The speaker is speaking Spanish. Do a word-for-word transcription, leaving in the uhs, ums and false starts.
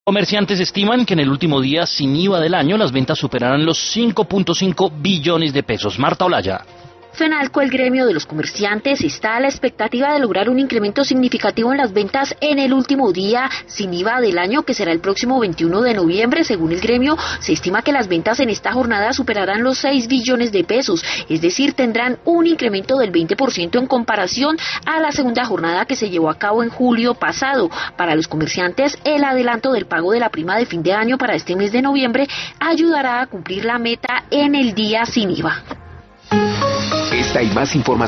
Comerciantes estiman que en el último día sin I V A del año las ventas superarán los cinco punto cinco billones de pesos. Marta Olaya. FENALCO, el gremio de los comerciantes, está a la expectativa de lograr un incremento significativo en las ventas en el último día sin I V A del año, que será el próximo veintiuno de noviembre. Según el gremio, se estima que las ventas en esta jornada superarán los seis billones de pesos, es decir, tendrán un incremento del veinte por ciento en comparación a la segunda jornada que se llevó a cabo en julio pasado. Para los comerciantes, el adelanto del pago de la prima de fin de año para este mes de noviembre ayudará a cumplir la meta en el día sin I V A. Esta y más información